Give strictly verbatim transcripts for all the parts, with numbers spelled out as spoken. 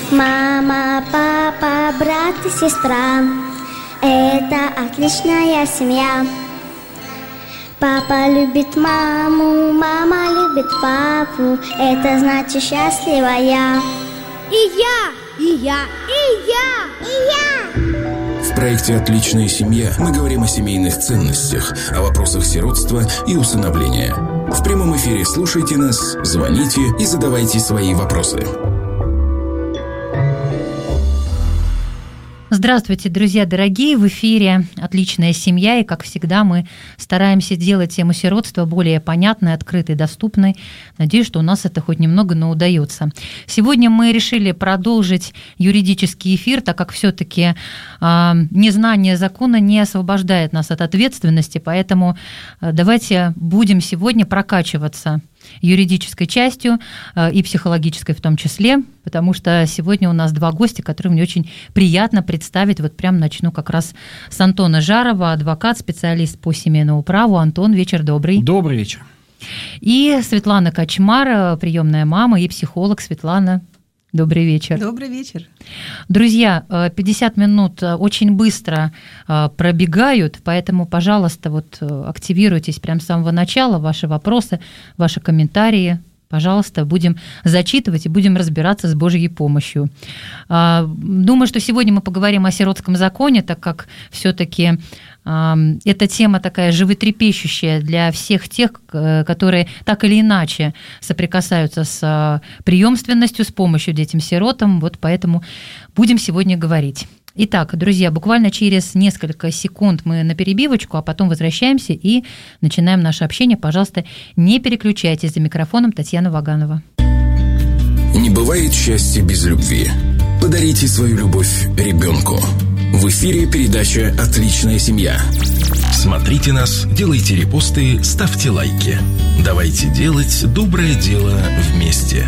Мама, папа, брат и сестра — это отличная семья. Папа любит маму, мама любит папу, это значит счастливая. И я, и я, и я, и я. В проекте «Отличная семья» мы говорим о семейных ценностях, о вопросах сиротства и усыновления. В прямом эфире слушайте нас, звоните и задавайте свои вопросы. Здравствуйте, друзья дорогие! В эфире «Отличная семья», и, как всегда, мы стараемся делать тему сиротства более понятной, открытой, доступной. Надеюсь, что у нас это хоть немного, но удается. Сегодня мы решили продолжить юридический эфир, так как все-таки э, незнание закона не освобождает нас от ответственности, поэтому э, давайте будем сегодня прокачиваться юридической частью и психологической в том числе, потому что сегодня у нас два гостя, которые мне очень приятно представить. Вот прям начну как раз с Антона Жарова, адвокат, специалист по семейному праву. Антон, вечер добрый. Добрый вечер. И Светлана Кочмар, приемная мама и психолог. Светлана, добрый вечер. Добрый вечер. Друзья, пятьдесят минут очень быстро пробегают, поэтому, пожалуйста, вот активируйтесь прямо с самого начала, ваши вопросы, ваши комментарии. Пожалуйста, будем зачитывать и будем разбираться с Божьей помощью. Думаю, что сегодня мы поговорим о сиротском законе, так как все-таки эта тема такая животрепещущая для всех тех, которые так или иначе соприкасаются с преемственностью, с помощью детям-сиротам. Вот поэтому будем сегодня говорить. Итак, друзья, буквально через несколько секунд мы на перебивочку, а потом возвращаемся и начинаем наше общение. Пожалуйста, не переключайтесь, за микрофоном Татьяна Ваганова. Не бывает счастья без любви. Подарите свою любовь ребенку. В эфире передача «Отличная семья». Смотрите нас, делайте репосты, ставьте лайки. Давайте делать доброе дело вместе.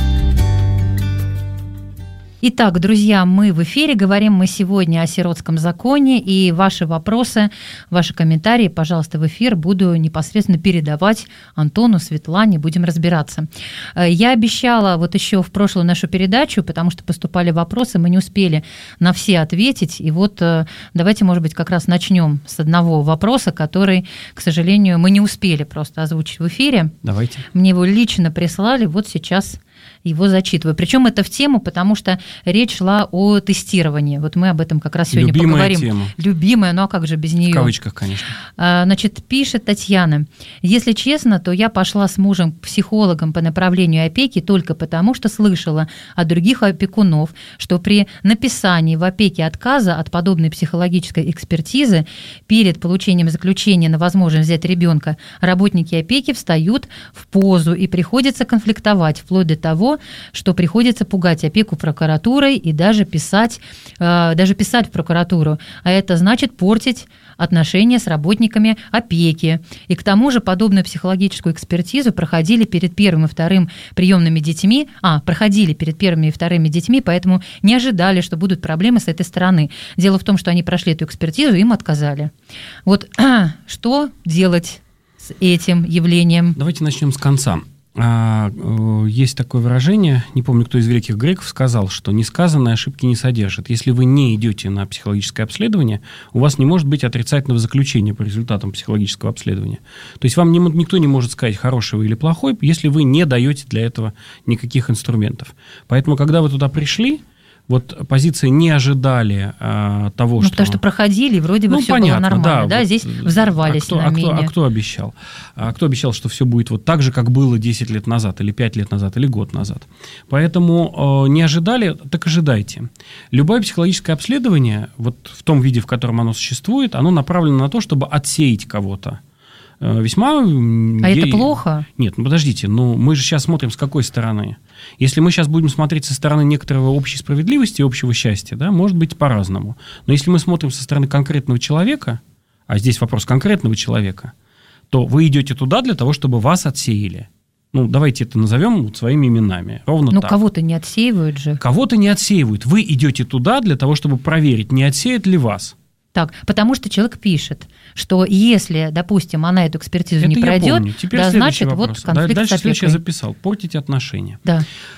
Итак, друзья, мы в эфире, говорим мы сегодня о сиротском законе, и ваши вопросы, ваши комментарии, пожалуйста, в эфир буду непосредственно передавать Антону, Светлане, будем разбираться. Я обещала вот еще в прошлую нашу передачу, потому что поступали вопросы, мы не успели на все ответить, и вот давайте, может быть, как раз начнем с одного вопроса, который, к сожалению, мы не успели просто озвучить в эфире. Давайте. Мне его лично прислали, вот сейчас его зачитываю. Причем это в тему, потому что речь шла о тестировании. Вот мы об этом как раз сегодня Любимая поговорим. Тема. Любимая, ну а как же без нее? В кавычках, конечно. Значит, пишет Татьяна. Если честно, то я пошла с мужем к психологам по направлению опеки только потому, что слышала от других опекунов, что при написании в опеке отказа от подобной психологической экспертизы перед получением заключения на возможность взять ребенка работники опеки встают в позу и приходится конфликтовать, вплоть до того, что приходится пугать опеку прокуратурой и даже писать, э, даже писать в прокуратуру. А это значит портить отношения с работниками опеки. И к тому же подобную психологическую экспертизу проходили перед первым и вторым приемными детьми, а, проходили перед первыми и вторыми детьми, поэтому не ожидали, что будут проблемы с этой стороны. Дело в том, что они прошли эту экспертизу, им отказали. Вот что делать с этим явлением? Давайте начнем с конца. Есть такое выражение, не помню, кто из великих греков сказал, что несказанные ошибки не содержат. Если вы не идете на психологическое обследование, у вас не может быть отрицательного заключения по результатам психологического обследования. То есть вам не, никто не может сказать, хороший вы или плохой, если вы не даете для этого никаких инструментов. Поэтому, когда вы туда пришли, вот позиции не ожидали а, того, ну, что... потому что проходили, вроде бы ну, все понятно, было нормально, да, да, здесь вот, взорвались а кто, на а мине. кто, а кто обещал? А кто обещал, что все будет вот так же, как было десять лет назад, или пять лет назад, или год назад? Поэтому э, не ожидали, так ожидайте. Любое психологическое обследование, вот в том виде, в котором оно существует, оно направлено на то, чтобы отсеять кого-то. Весьма... А е... это плохо? Нет, ну подождите, ну мы же сейчас смотрим с какой стороны. Если мы сейчас будем смотреть со стороны некоторого общей справедливости и общего счастья, да, может быть по-разному. Но если мы смотрим со стороны конкретного человека, а здесь вопрос конкретного человека, то вы идете туда для того, чтобы вас отсеяли. Ну, давайте это назовем вот своими именами. Ровно ну, так. Кого-то не отсеивают же. Кого-то не отсеивают. Вы идете туда для того, чтобы проверить, не отсеют ли вас. Так, потому что человек пишет, что если, допустим, она эту экспертизу это не пройдет, да, значит, вопрос. вот конфликт да, с опекой. Я записал. Портить отношения. Да.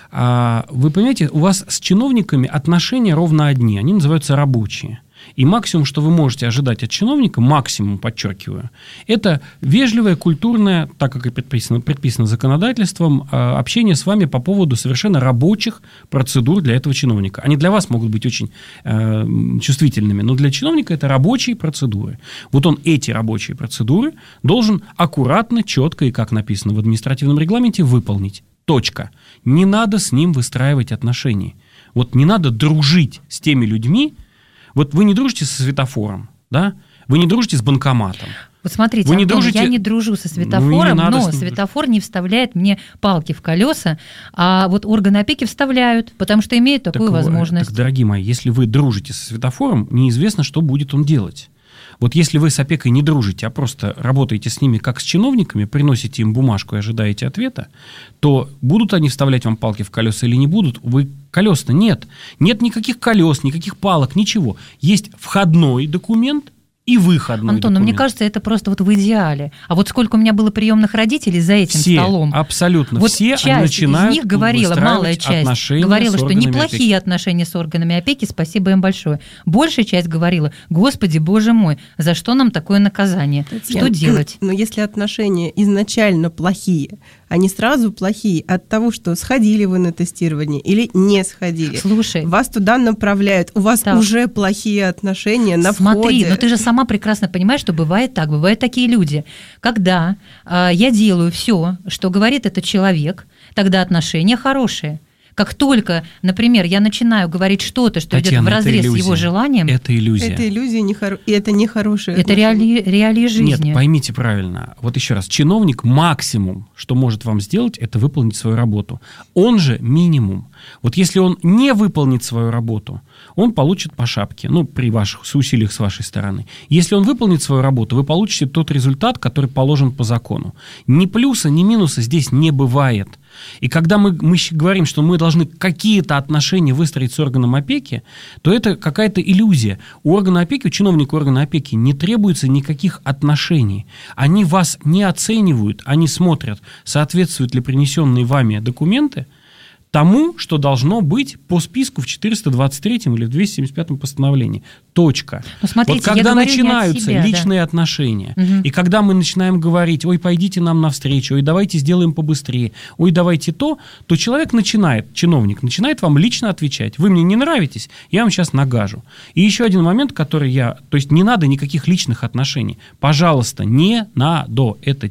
Вы понимаете, у вас с чиновниками отношения ровно одни, они называются рабочие. И максимум, что вы можете ожидать от чиновника, максимум, подчеркиваю, это вежливое, культурное, так как и предписано, предписано законодательством, общение с вами по поводу совершенно рабочих процедур для этого чиновника. Они для вас могут быть очень э, чувствительными, но для чиновника это рабочие процедуры. Вот он эти рабочие процедуры должен аккуратно, четко и, как написано в административном регламенте, выполнить. Точка. Не надо с ним выстраивать отношения. Вот не надо дружить с теми людьми. Вот вы не дружите со светофором, да? Вы не дружите с банкоматом. Вот смотрите, вы не Антон, дружите... я не дружу со светофором, ну, но с... светофор не вставляет мне палки в колеса, а вот органы опеки вставляют, потому что имеют такую так, возможность. Так, дорогие мои, если вы дружите со светофором, неизвестно, что будет он делать. Вот если вы с опекой не дружите, а просто работаете с ними как с чиновниками, приносите им бумажку и ожидаете ответа, то будут они вставлять вам палки в колеса или не будут, вы колес-то нет. Нет никаких колес, никаких палок, ничего. Есть входной документ и выходной Антон, документ. ну, мне кажется, это просто вот в идеале. А вот сколько у меня было приемных родителей за этим все, столом. Абсолютно вот все часть начинают из них говорила, малая часть, говорила, что неплохие опеки. отношения с органами опеки, спасибо им большое. Большая часть говорила, Господи, Боже мой, за что нам такое наказание? Татьяна, что делать? Но если отношения изначально плохие, они сразу плохие от того, что сходили вы на тестирование или не сходили. Слушай. Вас туда направляют, у вас так. уже плохие отношения на Смотри, входе. Смотри, но ты же сама прекрасно понимаешь, что бывает так, бывают такие люди. Когда э, я делаю все, что говорит этот человек, тогда отношения хорошие. Как только, например, я начинаю говорить что-то, что Татьяна, идет вразрез с его желанием... Это иллюзия. Это иллюзия, не хоро... и это не хорошее Это реали... реалии жизни. Нет, поймите правильно. Вот еще раз. Чиновник максимум, что может вам сделать, это выполнить свою работу. Он же минимум. Вот если он не выполнит свою работу, он получит по шапке, ну, при ваших усилиях с вашей стороны. Если он выполнит свою работу, вы получите тот результат, который положен по закону. Ни плюса, ни минуса здесь не бывает. И когда мы, мы говорим, что мы должны какие-то отношения выстроить с органом опеки, то это какая-то иллюзия. У органа опеки, у чиновника органа опеки не требуется никаких отношений. Они вас не оценивают, они смотрят, соответствуют ли принесенные вами документы тому, что должно быть по списку в четыреста двадцать третьем или в двести семьдесят пятом постановлении. Точка. Ну, смотрите, вот когда начинаются себя, личные да. отношения, угу. и когда мы начинаем говорить, ой, пойдите нам навстречу, ой, давайте сделаем побыстрее, ой, давайте то, то человек начинает, чиновник начинает вам лично отвечать. Вы мне не нравитесь, я вам сейчас нагажу. И еще один момент, который я... То есть не надо никаких личных отношений. Пожалуйста, не надо. Это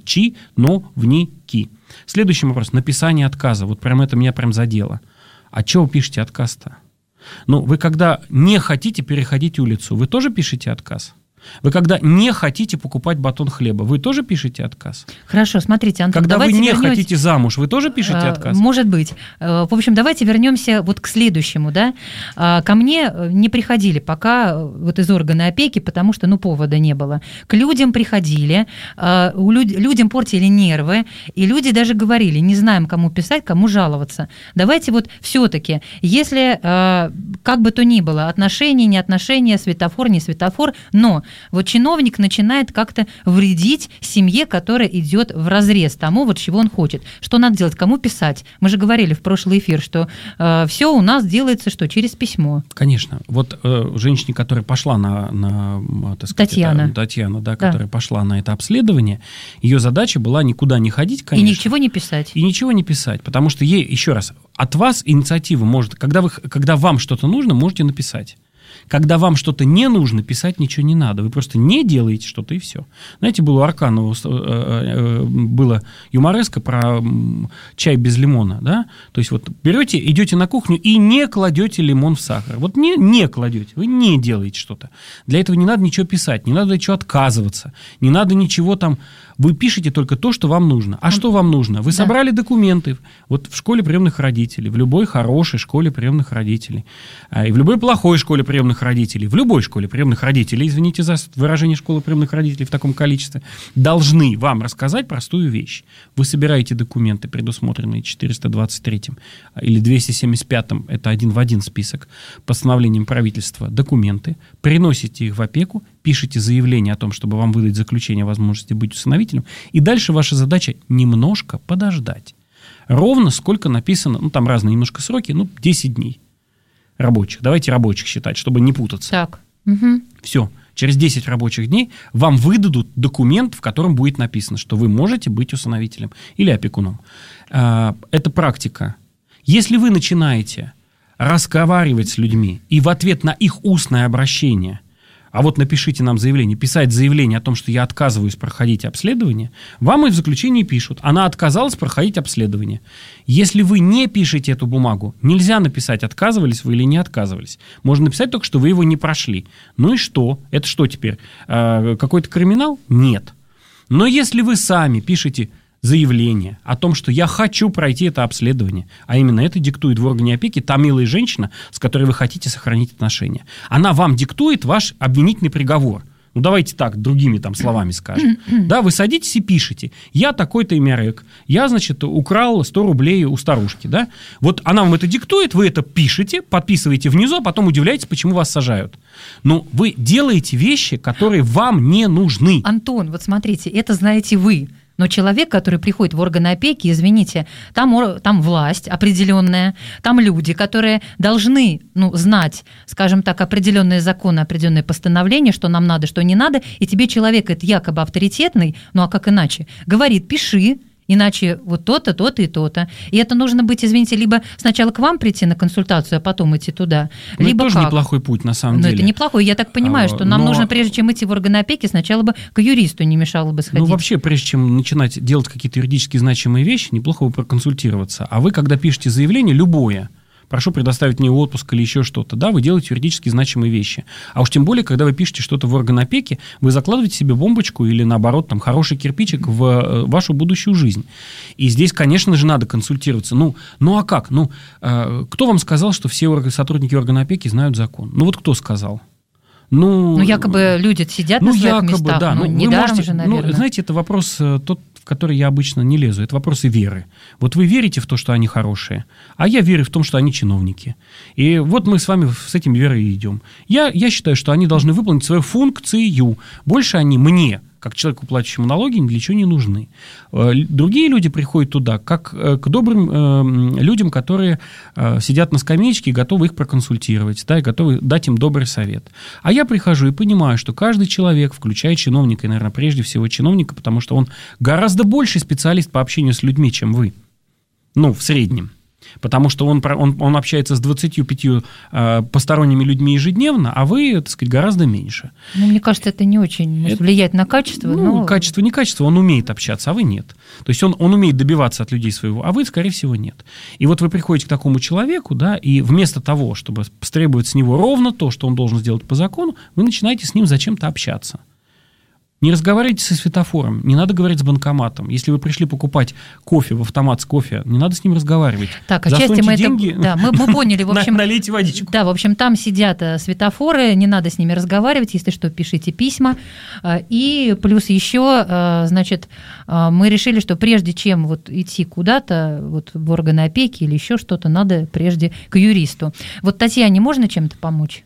чиновники. Следующий вопрос. Написание отказа. Вот прям это меня прям задело. А чего вы пишете отказ-то? Ну, вы когда не хотите переходить улицу, вы тоже пишете отказ? Вы когда не хотите покупать батон хлеба, вы тоже пишете отказ? Хорошо, смотрите, Антон, когда вы не вернёте... хотите замуж, вы тоже пишете отказ? Может быть. В общем, давайте вернемся вот к следующему. Да? Ко мне не приходили пока вот из органа опеки, потому что ну, повода не было. К людям приходили, людям портили нервы, и люди даже говорили, не знаем, кому писать, кому жаловаться. Давайте вот все-таки, если как бы то ни было, отношения, не отношения, светофор, не светофор, но вот чиновник начинает как-то вредить семье, которая идет вразрез тому, вот чего он хочет. Что надо делать? Кому писать? Мы же говорили в прошлый эфир, что э, все у нас делается что? Через письмо. Конечно. Вот э, женщине, которая пошла на... на так сказать, Татьяна. Это, Татьяна, да, да, которая пошла на это обследование, ее задача была никуда не ходить, конечно. И ничего не писать. И ничего не писать, потому что ей, еще раз, от вас инициатива может... Когда, вы, когда вам что-то нужно, можете написать. Когда вам что-то не нужно, писать ничего не надо. Вы просто не делаете что-то, и все. Знаете, было у Арканова было юмореска про чай без лимона. Да? То есть вот берете, идете на кухню и не кладете лимон в сахар. Вот не, не кладете, вы не делаете что-то. Для этого не надо ничего писать, не надо ничего отказываться, не надо ничего там... Вы пишете только то, что вам нужно. А что вам нужно? Вы да. собрали документы вот в школе приемных родителей, в любой хорошей школе приемных родителей, и в любой плохой школе приемных родителей, в любой школе приемных родителей, извините за выражение школы приемных родителей в таком количестве, должны вам рассказать простую вещь. Вы собираете документы, предусмотренные четыреста двадцать третьим или двести семьдесят пятым, это один в один список, постановлением правительства, документы, приносите их в опеку, пишите заявление о том, чтобы вам выдать заключение о возможности быть усыновителем, и дальше ваша задача немножко подождать. ровно сколько написано, ну, там разные немножко сроки, ну, десять дней рабочих. Давайте рабочих считать, чтобы не путаться. Так. Угу. Все. Через десять рабочих дней вам выдадут документ, в котором будет написано, что вы можете быть усыновителем или опекуном. Это практика. Если вы начинаете разговаривать с людьми и в ответ на их устное обращение, а вот напишите нам заявление, писать заявление о том, что я отказываюсь проходить обследование, вам и в заключении пишут, она отказалась проходить обследование. Если вы не пишете эту бумагу, нельзя написать, отказывались вы или не отказывались. Можно написать только, что вы его не прошли. Ну и что? Это что теперь? Какой-то криминал? Нет. Но если вы сами пишете заявление о том, что я хочу пройти это обследование, а именно это диктует в органе опеки та милая женщина, с которой вы хотите сохранить отношения. Она вам диктует ваш обвинительный приговор. Ну, давайте так, другими там словами скажем. Да, вы садитесь и пишете. Я такой-то имярек. Я, значит, украл сто рублей у старушки. Да? Вот она вам это диктует, вы это пишете, подписываете внизу, а потом удивляетесь, почему вас сажают. Но вы делаете вещи, которые вам не нужны. Антон, вот смотрите, это знаете вы. Но человек, который приходит в органы опеки, извините, там, там власть определенная, там люди, которые должны ну, знать, скажем так, определенные законы, определенные постановления, что нам надо, что не надо, и тебе человек, это якобы авторитетный, ну а как иначе, говорит, пиши, иначе вот то-то, то-то и то-то. И это нужно быть, извините, либо сначала к вам прийти на консультацию, а потом идти туда, ну, либо это тоже как? неплохой путь, на самом Но деле. это неплохой. Я так понимаю, что нам Но... нужно, прежде чем идти в органы опеки, сначала бы к юристу не мешало бы сходить. Ну, вообще, прежде чем начинать делать какие-то юридически значимые вещи, неплохо бы проконсультироваться. А вы, когда пишете заявление, любое, прошу предоставить мне отпуск или еще что-то, да, вы делаете юридически значимые вещи. А уж тем более, когда вы пишете что-то в орган опеки, вы закладываете себе бомбочку или, наоборот, там, хороший кирпичик в вашу будущую жизнь. И здесь, конечно же, надо консультироваться. Ну, ну а как? Ну, э, кто вам сказал, что все орг... сотрудники органа опеки знают закон? Ну, вот кто сказал? Ну, ну якобы люди сидят ну, на своих якобы, местах, да. ну, ну недаром можете, же, наверное. Ну, знаете, это вопрос тот, в который я обычно не лезу. Это вопросы веры. Вот вы верите в то, что они хорошие, а я верю в то, что они чиновники. И вот мы с вами с этим верой и идем. Я, я считаю, что они должны выполнить свою функцию. Больше они мне, как человеку, платящему налоги, ни для чего не нужны. Другие люди приходят туда, как к добрым людям, которые сидят на скамеечке и готовы их проконсультировать, да, и готовы дать им добрый совет. А я прихожу и понимаю, что каждый человек, включая чиновника, и, наверное, прежде всего чиновника, потому что он гораздо больший специалист по общению с людьми, чем вы. Ну, в среднем. Потому что он, он, он общается с двадцатью пятью э, посторонними людьми ежедневно, а вы, так сказать, гораздо меньше. Ну, мне кажется, это не очень это, влияет на качество. Ну, но... качество, не качество, он умеет общаться, а вы нет. То есть он, он умеет добиваться от людей своего, а вы, скорее всего, нет. И вот вы приходите к такому человеку, да, и вместо того, чтобы требовать с него ровно то, что он должен сделать по закону, вы начинаете с ним зачем-то общаться. Не разговаривайте со светофором, не надо говорить с банкоматом. Если вы пришли покупать кофе в автомат с кофе, не надо с ним разговаривать. Так, отчасти мы деньги, это... Да, мы, мы поняли, в общем... Налейте водичку. Да, в общем, там сидят светофоры, не надо с ними разговаривать, если что, пишите письма. И плюс еще, значит, мы решили, что прежде чем вот идти куда-то, вот в органы опеки или еще что-то, надо прежде к юристу. Вот Татьяне можно чем-то помочь?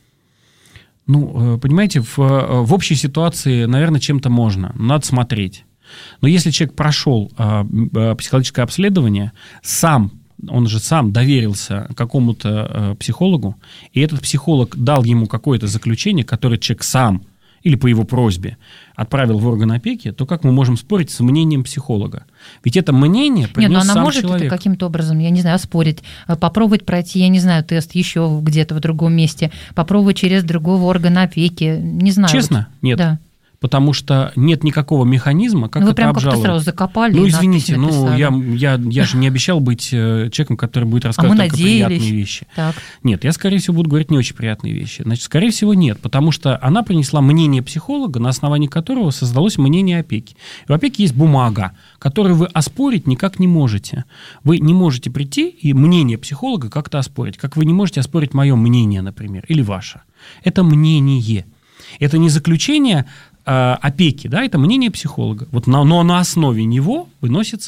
Ну, понимаете, в, в общей ситуации, наверное, чем-то можно, надо смотреть. Но если человек прошел э, психологическое обследование, сам, он же сам доверился какому-то э, психологу, и этот психолог дал ему какое-то заключение, которое человек сам или по его просьбе отправил в орган опеки, то как мы можем спорить с мнением психолога? Ведь это мнение принес Нет, но она сам может человек. Это каким-то образом, я не знаю, оспорить, попробовать пройти, я не знаю, тест еще где-то в другом месте, попробовать через другого органа опеки, не знаю. Честно? Вот. Нет. Да. Потому что нет никакого механизма, как ну, вы это прям обжаловать. как-то сразу закопали. Ну, извините, ну, я, я, я же не обещал быть человеком, который будет рассказывать а только приятные вещи. Так. Нет, я, скорее всего, буду говорить не очень приятные вещи. Значит, скорее всего, нет, потому что она принесла мнение психолога, на основании которого создалось мнение опеки. И в опеке есть бумага, которую вы оспорить никак не можете. Вы не можете прийти и мнение психолога как-то оспорить, как вы не можете оспорить мое мнение, например, или ваше. Это мнение. Это не заключение опеки, да, это мнение психолога. Вот на, но на основе него выносится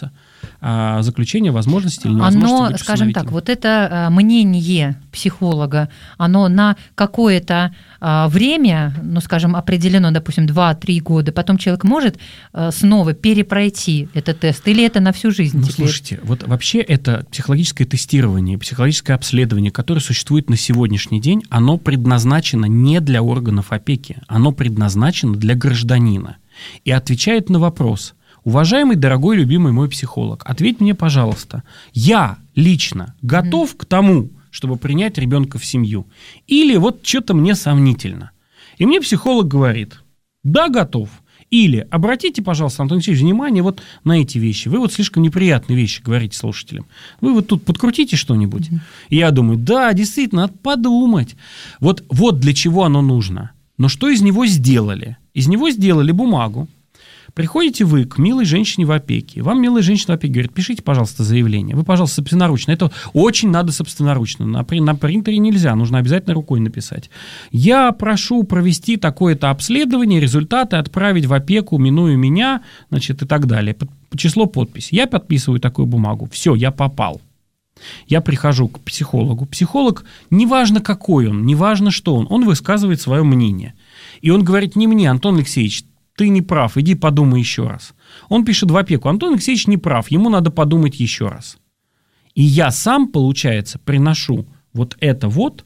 а, заключение возможности или невозможности оно, быть скажем усыновителем. так, вот это мнение психолога, оно на какое-то время, ну, скажем, определено, допустим, два-три года, потом человек может снова перепройти этот тест, или это на всю жизнь? Ну, теперь? слушайте, вот вообще это психологическое тестирование, психологическое обследование, которое существует на сегодняшний день, оно предназначено не для органов опеки, оно предназначено для гражданина и отвечает на вопрос: уважаемый, дорогой, любимый мой психолог, ответь мне, пожалуйста, я лично готов mm-hmm. к тому, чтобы принять ребенка в семью, или вот что-то мне сомнительно. И мне психолог говорит: да, готов. Или обратите, пожалуйста, Антон Алексеевич, внимание вот на эти вещи. Вы вот слишком неприятные вещи говорите слушателям. Вы вот тут подкрутите что-нибудь. Mm-hmm. И я думаю, да, действительно, надо подумать. Вот, вот для чего оно нужно. Но что из него сделали? Из него сделали бумагу. Приходите вы к милой женщине в опеке. Вам милая женщина в опеке говорит: пишите, пожалуйста, заявление. Вы, пожалуйста, собственноручно. Это очень надо собственноручно. На, на принтере нельзя, нужно обязательно рукой написать. Я прошу провести такое-то обследование, результаты отправить в опеку, минуя меня, значит, и так далее. Число, подпись. Я подписываю такую бумагу. Все, я попал. Я прихожу к психологу. Психолог, неважно какой он, неважно что он, он высказывает свое мнение. И он говорит не мне: Антон Алексеевич, ты не прав, иди подумай еще раз. Он пишет в опеку: Антон Алексеевич не прав, ему надо подумать еще раз. И я сам, получается, приношу вот это вот.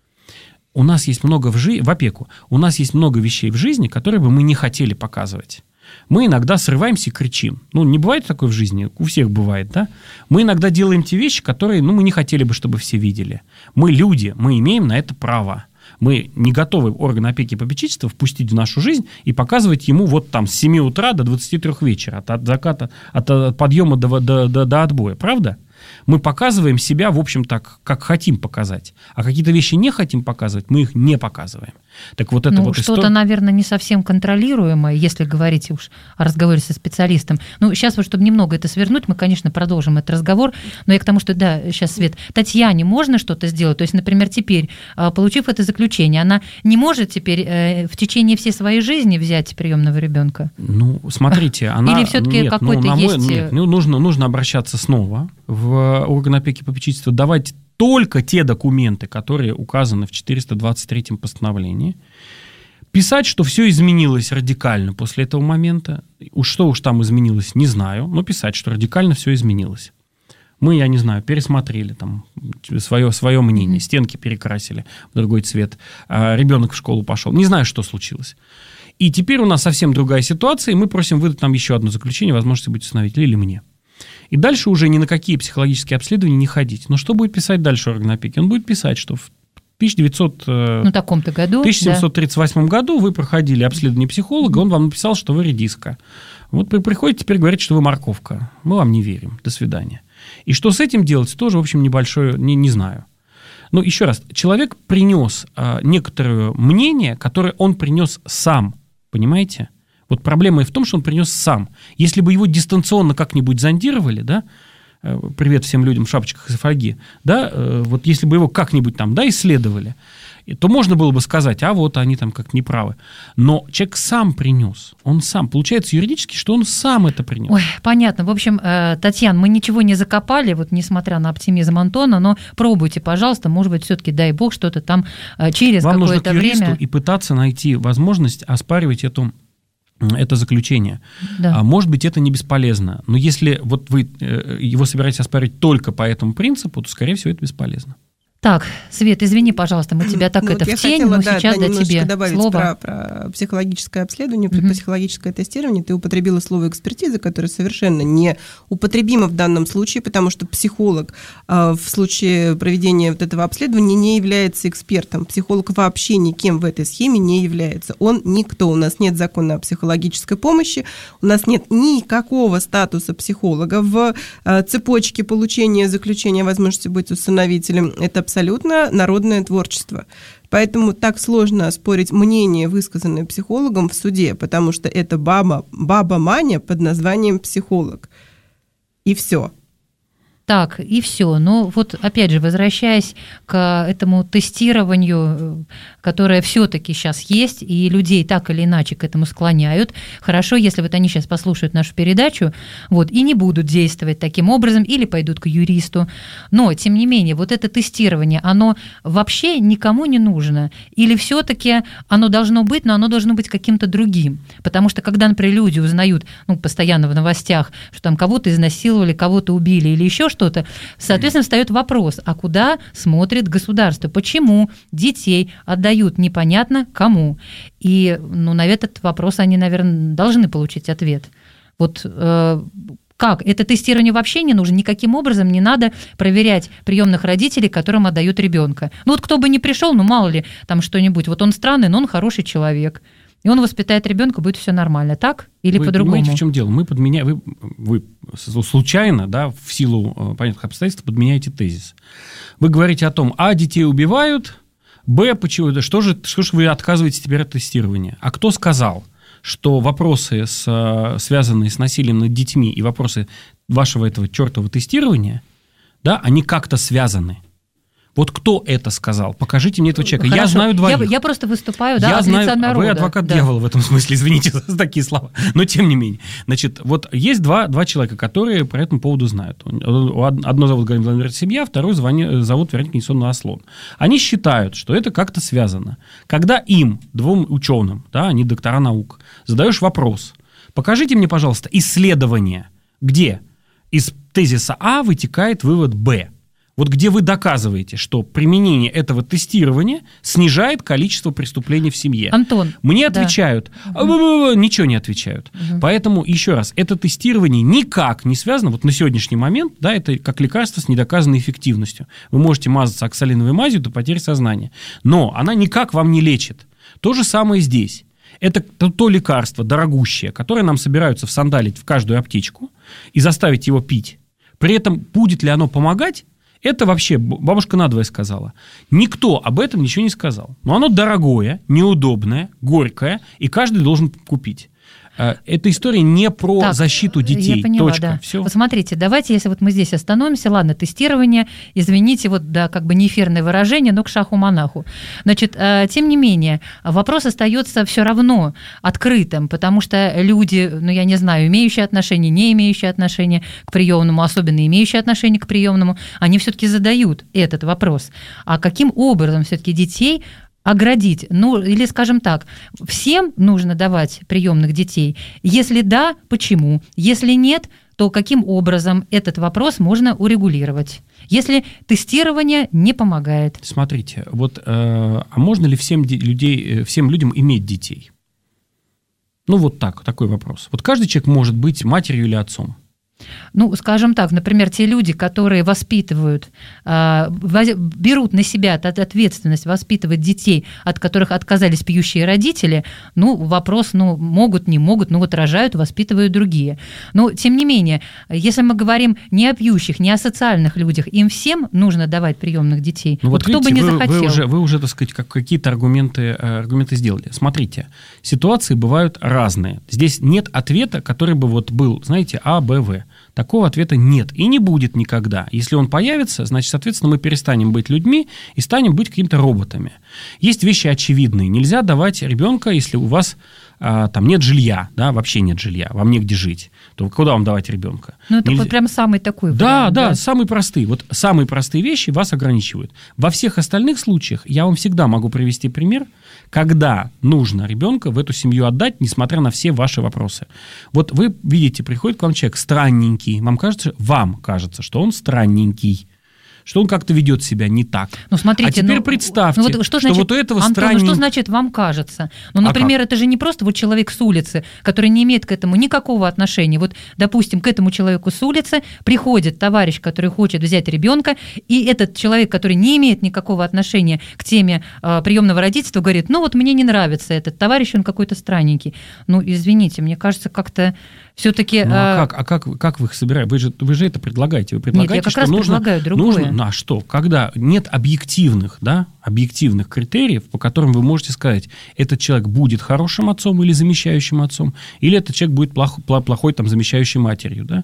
У нас есть много в, жи- в опеку, у нас есть много вещей в жизни, которые бы мы не хотели показывать. Мы иногда срываемся и кричим. Ну, не бывает такое в жизни, у всех бывает, да? Мы иногда делаем те вещи, которые, ну, мы не хотели бы, чтобы все видели. Мы люди, мы имеем на это право. Мы не готовы орган опеки и попечительства впустить в нашу жизнь и показывать ему вот там с семи утра до двадцати трёх вечера, от, от заката, от, от подъема до, до, до, до отбоя, правда? Мы показываем себя, в общем, так, как хотим показать. А какие-то вещи не хотим показывать, мы их не показываем. Так вот это ну, вот что-то, история... наверное, не совсем контролируемое, если говорить уж о разговоре со специалистом. Ну, сейчас вот, чтобы немного это свернуть, мы, конечно, продолжим этот разговор, но я к тому, что, да, сейчас, Свет, Татьяне можно что-то сделать? То есть, например, теперь, получив это заключение, она не может теперь в течение всей своей жизни взять приемного ребенка? Ну, смотрите, она... Или все-таки нет, какой-то ну, есть... Мой, нет, ну, нужно, нужно обращаться снова в орган опеки и попечительства, давать только те документы, которые указаны в четыреста двадцать третьем постановлении, писать, что все изменилось радикально после этого момента. Уж что уж там изменилось, не знаю, но писать, что радикально все изменилось. Мы, я не знаю, пересмотрели там свое, свое мнение, mm-hmm. стенки перекрасили в другой цвет, а ребенок в школу пошел. Не знаю, что случилось. И теперь у нас совсем другая ситуация, и мы просим выдать нам еще одно заключение, возможности быть усыновителем или мне. И дальше уже ни на какие психологические обследования не ходить. Но что будет писать дальше орган опеки? Он будет писать, что в тысяча девятьсот... ну, таком-то году, тысяча семьсот тридцать восьмом да. году вы проходили обследование психолога, он вам написал, что вы редиска. Вот вы приходите теперь говорить, что вы морковка. Мы вам не верим. До свидания. И что с этим делать, тоже, в общем, небольшое, не, не знаю. Но еще раз, человек принес а, некоторое мнение, которое он принес сам, понимаете? Вот проблема и в том, что он принес сам. Если бы его дистанционно как-нибудь зондировали, да, привет всем людям в шапочках из фольги, да, вот если бы его как-нибудь там, да, исследовали, то можно было бы сказать, а вот они там как-то неправы. Но человек сам принес, он сам. Получается юридически, что он сам это принес. Ой, понятно. В общем, Татьяна, мы ничего не закопали, вот несмотря на оптимизм Антона, но пробуйте, пожалуйста, может быть, все-таки, дай бог, что-то там через Вам какое-то нужно к юристу время... и пытаться найти возможность оспаривать эту это заключение. Да. А может быть, это не бесполезно. Но если вот вы его собираетесь оспаривать только по этому принципу, то, скорее всего, это бесполезно. Так, Свет, извини, пожалуйста, мы тебя так ну, это вот в тень, хотела, но да, сейчас да, до тебе добавить слово. Про, про психологическое обследование, про угу. психологическое тестирование. Ты употребила слово экспертиза, которое совершенно не употребимо в данном случае, потому что психолог э, в случае проведения вот этого обследования не является экспертом. Психолог вообще никем в этой схеме не является. Он никто. У нас нет закона о психологической помощи, у нас нет никакого статуса психолога в э, цепочке получения заключения о возможности быть усыновителем. Это абсолютно народное творчество. Поэтому так сложно оспорить мнение, высказанное психологом в суде, потому что это баба, баба Маня под названием психолог. И все. Так, и все. Но вот опять же, возвращаясь к этому тестированию, которое все-таки сейчас есть, и людей так или иначе к этому склоняют, хорошо, если вот они сейчас послушают нашу передачу, вот, и не будут действовать таким образом, или пойдут к юристу. Но, тем не менее, вот это тестирование, оно вообще никому не нужно. Или все-таки оно должно быть, но оно должно быть каким-то другим. Потому что, когда, например, люди узнают, ну, постоянно в новостях, что там кого-то изнасиловали, кого-то убили или еще что-то, соответственно, встает вопрос, а куда смотрит государство? Почему детей отдают непонятно кому? И, ну, на этот вопрос они, наверное, должны получить ответ. Вот э, как? Это тестирование вообще не нужно? Никаким образом не надо проверять приемных родителей, которым отдают ребенка. Ну, вот кто бы ни пришел, ну, мало ли, там что-нибудь. Вот он странный, но он хороший человек. И он воспитает ребенка, будет все нормально, так? Или вы по-другому? Понимаете, в чем дело? Мы подменяем, вы, вы случайно, да, в силу понятных обстоятельств подменяете тезис. Вы говорите о том, а, детей убивают, б, почему, что же, что же вы отказываетесь теперь от тестирования? А кто сказал, что вопросы, с, связанные с насилием над детьми, и вопросы вашего этого чертового тестирования, да, они как-то связаны? Вот кто это сказал? Покажите мне этого человека. Хорошо. Я знаю двоих. Я, я просто выступаю, да, я от знаю, лица народа. Вы адвокат да. дьявола в этом смысле, извините за такие слова. Но тем не менее. Значит, вот есть два, два человека, которые по этому поводу знают. Одно зовут Галина Владимировна Семья, второй зовут Вероника Несонова Аслон. Они считают, что это как-то связано. Когда им, двум ученым, да, они доктора наук, задаешь вопрос, покажите мне, пожалуйста, исследование, где из тезиса А вытекает вывод Б. Вот где вы доказываете, что применение этого тестирования снижает количество преступлений в семье. Антон. Мне да. отвечают, угу. ничего не отвечают. Угу. Поэтому, еще раз, это тестирование никак не связано, вот на сегодняшний момент, да, это как лекарство с недоказанной эффективностью. Вы можете мазаться оксалиновой мазью до потери сознания, но она никак вам не лечит. То же самое здесь. Это то, то лекарство дорогущее, которое нам собираются всандалить в каждую аптечку и заставить его пить. При этом будет ли оно помогать? Это вообще бабушка надвое сказала. Никто об этом ничего не сказал. Но оно дорогое, неудобное, горькое, и каждый должен купить. Эта история не про так, защиту детей. Я поняла, Точка. Да. Все. Вот смотрите, давайте, если вот мы здесь остановимся, ладно, тестирование, извините, вот, да, как бы не эфирное выражение, но к шаху-монаху. Значит, тем не менее, вопрос остается все равно открытым, потому что люди, ну, я не знаю, имеющие отношение, не имеющие отношение к приемному, особенно имеющие отношение к приемному, они все-таки задают этот вопрос. А каким образом все-таки детей оградить? Ну, или, скажем так, всем нужно давать приемных детей? Если да, почему? Если нет, то каким образом этот вопрос можно урегулировать, если тестирование не помогает? Смотрите, вот, э, а можно ли всем, людей, всем людям иметь детей? Ну, вот так, такой вопрос. Вот каждый человек может быть матерью или отцом. Ну, скажем так, например, те люди, которые воспитывают, берут на себя ответственность воспитывать детей, от которых отказались пьющие родители, ну, вопрос, ну, могут, не могут, ну, вот рожают, воспитывают другие. Но, тем не менее, если мы говорим не о пьющих, не о социальных людях, им всем нужно давать приемных детей. Ну, вот, вот видите, кто бы не вы, захотел. Вы уже, вы уже, так сказать, как, какие-то аргументы, аргументы сделали. Смотрите, ситуации бывают разные. Здесь нет ответа, который бы вот был, знаете, А, Б, В. Такого ответа нет и не будет никогда. Если он появится, значит, соответственно, мы перестанем быть людьми и станем быть какими-то роботами. Есть вещи очевидные. Нельзя давать ребенка, если у вас а, там нет жилья, да, вообще нет жилья, вам негде жить, то куда вам давать ребенка? Ну, это Нельзя... вот прям самый такой да, вариант. Да, да, самые простые. Вот самые простые вещи вас ограничивают. Во всех остальных случаях я вам всегда могу привести пример, когда нужно ребенка в эту семью отдать, несмотря на все ваши вопросы. Вот вы видите, приходит к вам человек странненький, вам кажется, вам кажется, что он странненький, что он как-то ведет себя не так. Ну, смотрите, а теперь ну, представьте, ну, вот что, значит, что вот у этого Антон, странненького... ну, что значит вам кажется? Ну, например, а это же не просто вот человек с улицы, который не имеет к этому никакого отношения. Вот, допустим, к этому человеку с улицы приходит товарищ, который хочет взять ребенка, и этот человек, который не имеет никакого отношения к теме э, приемного родительства, говорит, ну вот мне не нравится этот товарищ, он какой-то странненький. Ну, извините, мне кажется, как-то Все-таки... Ну, а, а... как, а как, как вы их собираете? Вы же, вы же это предлагаете. Вы предлагаете, Нет, я как что раз нужно, предлагаю другое. Нужно, ну, а что? Когда нет объективных, да, объективных критериев, по которым вы можете сказать, этот человек будет хорошим отцом или замещающим отцом, или этот человек будет плох, плохой там, замещающей матерью. Да?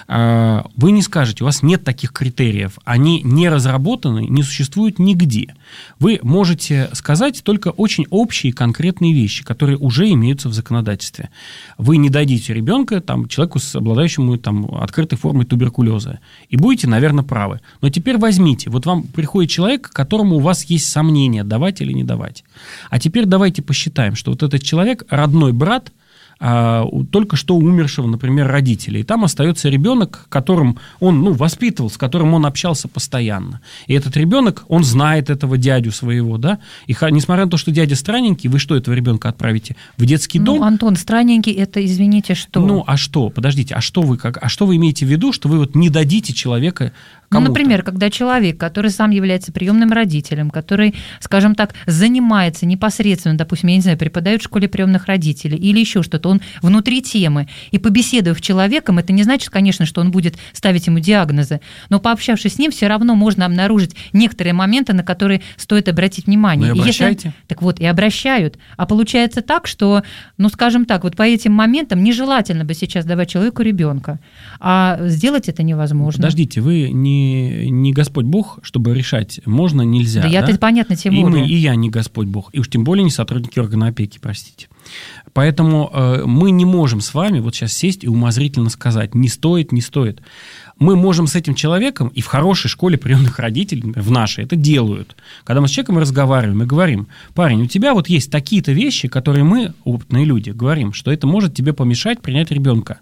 А, вы не скажете, у вас нет таких критериев, они не разработаны, не существуют нигде. Вы можете сказать только очень общие конкретные вещи, которые уже имеются в законодательстве. Вы не дадите ребенка там, человеку, обладающему там, открытой формой туберкулеза, и будете, наверное, правы. Но теперь возьмите, вот вам приходит человек, к которому у вас есть сомнения, давать или не давать. А теперь давайте посчитаем, что вот этот человек, родной брат, а, только что умершего, например, родителей. И там остается ребенок, которым он ну, воспитывал, с которым он общался постоянно. И этот ребенок, он знает этого дядю своего, да, и несмотря на то, что дядя странненький, вы что, этого ребенка отправите в детский ну, дом? Антон, странненький, это, извините, что? Ну, а что? Подождите, а что вы, как, а что вы имеете в виду, что вы вот не дадите человека Ну, кому-то? например, когда человек, который сам является приемным родителем, который, скажем так, занимается непосредственно, допустим, я не знаю, преподает в школе приемных родителей или еще что-то, он внутри темы, и побеседовав с человеком, это не значит, конечно, что он будет ставить ему диагнозы, но пообщавшись с ним, все равно можно обнаружить некоторые моменты, на которые стоит обратить внимание. Ну и обращайте. Если, так вот, и обращают. А получается так, что, ну, скажем так, вот по этим моментам нежелательно бы сейчас давать человеку ребенка, а сделать это невозможно. Подождите, вы не, не Господь Бог, чтобы решать, можно, нельзя. Да, да? я-то понятно, тем и более. Мы, и я не Господь Бог, и уж тем более не сотрудники органа опеки, простите. Поэтому э, мы не можем с вами вот сейчас сесть и умозрительно сказать, не стоит, не стоит. Мы можем с этим человеком, и в хорошей школе приемных родителей, в нашей, это делают. Когда мы с человеком разговариваем и говорим, парень, у тебя вот есть такие-то вещи, которые мы, опытные люди, говорим, что это может тебе помешать принять ребенка.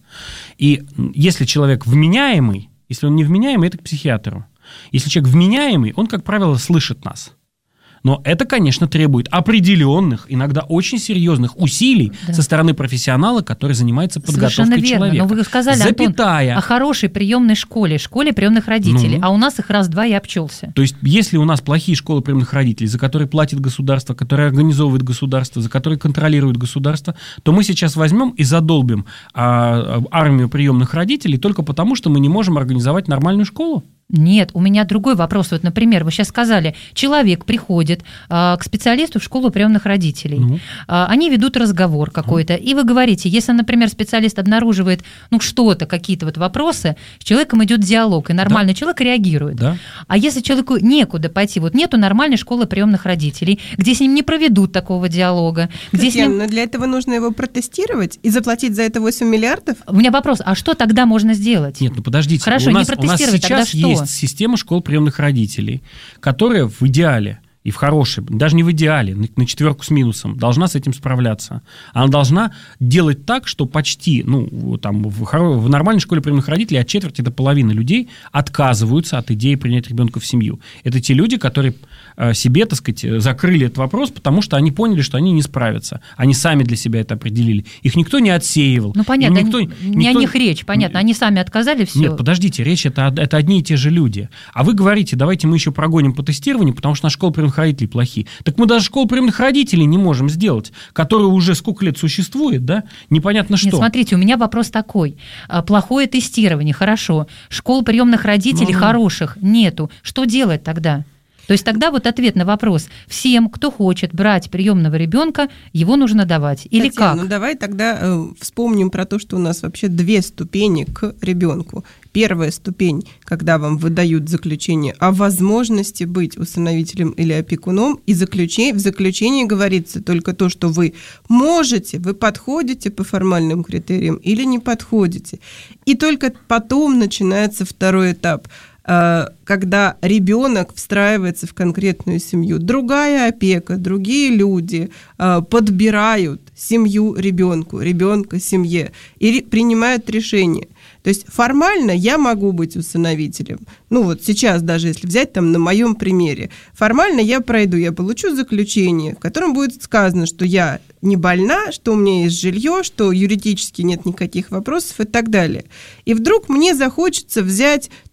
И если человек вменяемый, если он не вменяемый, это к психиатру. Если человек вменяемый, он, как правило, слышит нас. Но это, конечно, требует определенных, иногда очень серьезных усилий да. со стороны профессионала, который занимается подготовкой Совершенно верно. человека. Но вы сказали, Запятая. Антон, о хорошей приемной школе, школе приемных родителей, ну, а у нас их раз-два и обчелся. То есть, если у нас плохие школы приемных родителей, за которые платит государство, которые организовывает государство, за которые контролирует государство, то мы сейчас возьмем и задолбим а, армию приемных родителей только потому, что мы не можем организовать нормальную школу? Нет, у меня другой вопрос. Вот, например, вы сейчас сказали, человек приходит э, к специалисту в школу приемных родителей, ну. э, они ведут разговор какой-то, ну. и вы говорите, если, например, специалист обнаруживает ну, что-то, какие-то вот вопросы, с человеком идет диалог, и нормальный да. человек реагирует. Да. А если человеку некуда пойти, вот нету нормальной школы приемных родителей, где с ним не проведут такого диалога, где Татьяна, с ним... но для этого нужно его протестировать и заплатить за это восемь миллиардов? У меня вопрос, а что тогда можно сделать? Нет, ну подождите. Хорошо, у нас, не протестировать, у нас сейчас тогда что? Есть система школ приемных родителей, которая в идеале и в хорошей, даже не в идеале, на четверку с минусом, должна с этим справляться. Она должна делать так, что почти, ну, там, в, в нормальной школе приемных родителей от четверти до половины людей отказываются от идеи принять ребенка в семью. Это те люди, которые себе, так сказать, закрыли этот вопрос, потому что они поняли, что они не справятся. Они сами для себя это определили. Их никто не отсеивал. Ну, понятно, никто, не никто... о них речь, понятно. Они сами отказали, все. Нет, подождите, речь это, это одни и те же люди. А вы говорите, давайте мы еще прогоним по тестированию, потому что наша школа приемных родителей плохие. Так мы даже школу приемных родителей не можем сделать, которая уже сколько лет существует, да? Непонятно что. Нет, смотрите, у меня вопрос такой. Плохое тестирование, хорошо. Школ приемных родителей ну, хороших нету. Что делать тогда? То есть тогда вот ответ на вопрос. Всем, кто хочет брать приемного ребенка, его нужно давать. Или Татьяна, как? Ну давай тогда э, вспомним про то, что у нас вообще две ступени к ребенку. Первая ступень, когда вам выдают заключение о возможности быть усыновителем или опекуном, и заключение, в заключении говорится только то, что вы можете, вы подходите по формальным критериям или не подходите. И только потом начинается второй этап, когда ребенок встраивается в конкретную семью. Другая опека, другие люди подбирают семью ребенку, ребенка семье и принимают решение. То есть формально я могу быть усыновителем. Ну вот сейчас даже если взять там на моем примере, формально я пройду, я получу заключение, в котором будет сказано, что я не больна, что у меня есть жилье, что юридически нет никаких вопросов и так далее. И вдруг мне захочется взять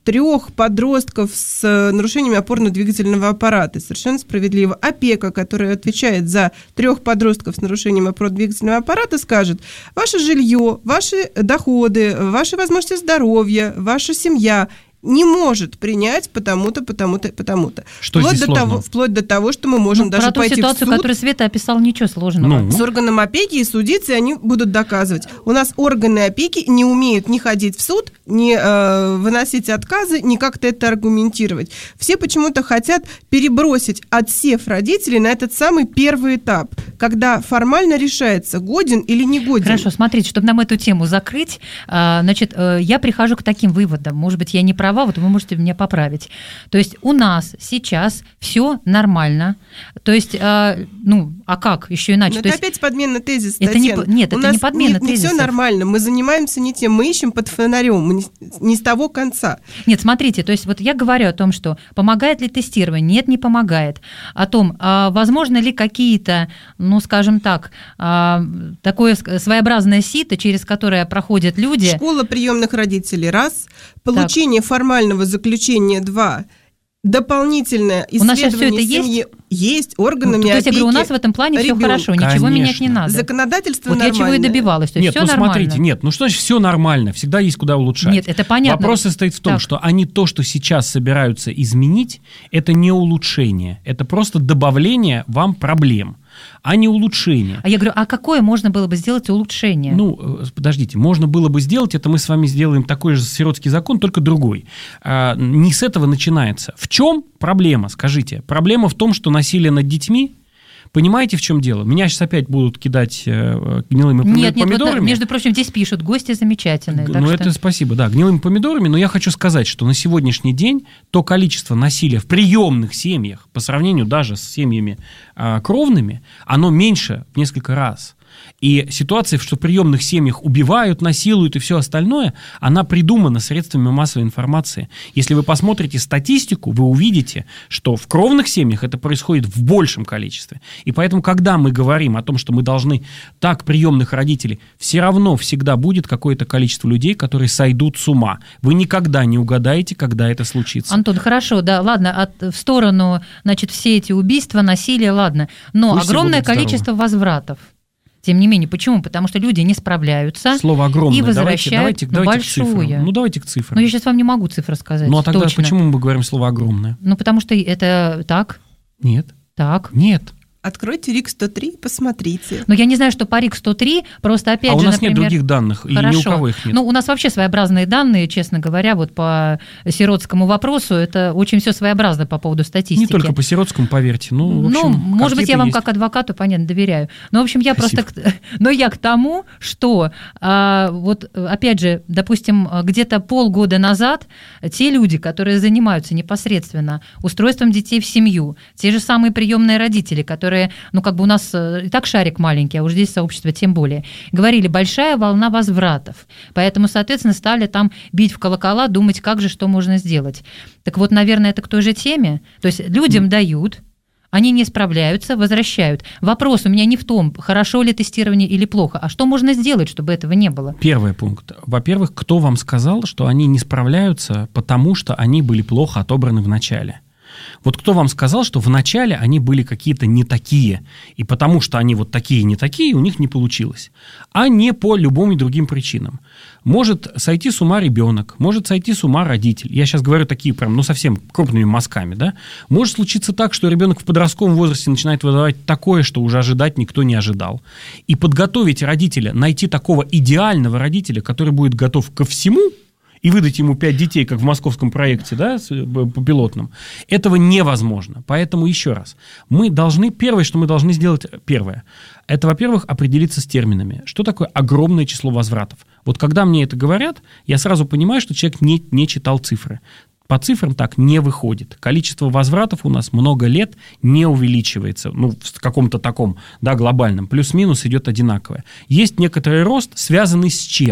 трех подростков с нарушениями опорно-двигательного аппарата. Совершенно справедливо. Опека, которая отвечает за трех подростков с нарушением опорно-двигательного аппарата, скажет: ваше жилье, ваши доходы, ваши возможности здоровья, ваша семья не может принять потому-то, потому-то, потому-то. Что вплоть, здесь до сложного? того, вплоть до того, что мы можем Ну, даже про ту пойти ситуацию, в суд. которую Света описала, ничего сложного. Ну. С органом опеки и судиться, и они будут доказывать. У нас органы опеки не умеют ни ходить в суд, ни э, выносить отказы, ни как-то это аргументировать. Все почему-то хотят перебросить отсев родителей на этот самый первый этап, когда формально решается, годен или не годен. Хорошо, смотрите, чтобы нам эту тему закрыть, а, значит, э, я прихожу к таким выводам. Может быть, я не права, вот вы можете меня поправить. То есть у нас сейчас все нормально. То есть, а, ну, а как еще иначе? Но То это есть, опять подмена тезиса, это не, Татьяна. нет, У это нас не подмена не, не тезисов. все нормально, мы занимаемся не тем, мы ищем под фонарем, мы не, не с того конца. Нет, смотрите, то есть вот я говорю о том, что помогает ли тестирование? Нет, не помогает. О том, а, возможно ли какие-то, ну, скажем так, а, такое своеобразное сито, через которое проходят люди. Школа приемных родителей, раз. Получение так. формального заключения, два. Дополнительное исследование у нас сейчас все это семьи есть? Есть органами ну, то есть, опеки. Я говорю, у нас в этом плане все хорошо, ничего Конечно. менять не надо. Законодательство вот нормальное. я чего и добивалась, то есть нет, все ну нормально. смотрите, нет, ну что значит все нормально, всегда есть куда улучшать. Нет, это понятно. Вопрос состоит в том, так. что они то, что сейчас собираются изменить, это не улучшение, это просто добавление вам проблем, а не улучшение. А я говорю, а какое можно было бы сделать улучшение? Ну, подождите, можно было бы сделать, это мы с вами сделаем такой же сиротский закон, только другой. А, не с этого начинается. В чем проблема, скажите? Проблема в том, что насилие над детьми, понимаете, в чем дело? Меня сейчас опять будут кидать э, гнилыми нет, помидорами. Нет, вот, между прочим, здесь пишут, гости замечательные. Ну, что... это спасибо, да, гнилыми помидорами, но я хочу сказать, что на сегодняшний день то количество насилия в приемных семьях, по сравнению даже с семьями э, кровными, оно меньше в несколько раз. И ситуация, что в приемных семьях убивают, насилуют и все остальное, она придумана средствами массовой информации. Если вы посмотрите статистику, вы увидите, что в кровных семьях это происходит в большем количестве. И поэтому, когда мы говорим о том, что мы должны так приемных родителей, все равно всегда будет какое-то количество людей, которые сойдут с ума. Вы никогда не угадаете, когда это случится. Антон, хорошо, да, ладно, от, в сторону, значит, все эти убийства, насилие, ладно, но Пусть огромное количество возвратов. Тем не менее, почему? Потому что люди не справляются. Слово огромное. И возвращают давайте, давайте, давайте большое. к цифрам. Ну, давайте к цифрам. Но я сейчас вам не могу цифры сказать. Ну, а тогда точно. почему мы говорим слово огромное? Ну, потому что это так. Нет. Так. Нет. Откройте РИК сто три и посмотрите. Но я не знаю, что по РИК сто три, просто опять а же, у нас например... нет других данных, Хорошо. и ни у кого их нет. Ну, у нас вообще своеобразные данные, честно говоря, вот по сиротскому вопросу, это очень все своеобразно по поводу статистики. Не только по сиротскому, поверьте. Ну, в общем, ну может быть, я вам есть. как адвокату, понятно, доверяю. Но, в общем, я Спасибо. просто... Но я к тому, что, а, вот, опять же, допустим, где-то полгода назад те люди, которые занимаются непосредственно устройством детей в семью, те же самые приемные родители, которые, ну, как бы у нас и так шарик маленький, а уж здесь сообщество тем более, говорили, большая волна возвратов. Поэтому, соответственно, стали там бить в колокола, думать, как же, что можно сделать. Так вот, наверное, это к той же теме. То есть людям mm. дают, они не справляются, возвращают. Вопрос у меня не в том, хорошо ли тестирование или плохо, а что можно сделать, чтобы этого не было? Первый пункт. Во-первых, кто вам сказал, что они не справляются, потому что они были плохо отобраны в начале? Вот кто вам сказал, что вначале они были какие-то не такие, и потому что они вот такие не такие, у них не получилось, а не по любым другим причинам. Может сойти с ума ребенок, может сойти с ума родитель. Я сейчас говорю такие прям, ну, совсем крупными мазками, да. Может случиться так, что ребенок в подростковом возрасте начинает выдавать такое, что уже ожидать никто не ожидал. И подготовить родителя, найти такого идеального родителя, который будет готов ко всему, и выдать ему пять детей, как в московском проекте, да, по пилотным, этого невозможно. Поэтому еще раз, мы должны, первое, что мы должны сделать, первое, это, во-первых, определиться с терминами. Что такое огромное число возвратов? Вот когда мне это говорят, я сразу понимаю, что человек не, не читал цифры. По цифрам так не выходит. Количество возвратов у нас много лет не увеличивается, ну, в каком-то таком, да, глобальном. Плюс-минус идет одинаковое. Есть некоторый рост, связанный с чем?